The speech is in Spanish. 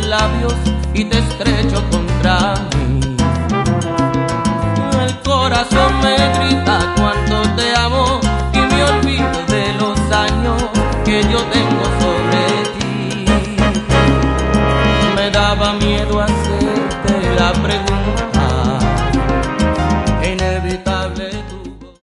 labios y te estrecho contra mí. El corazón me grita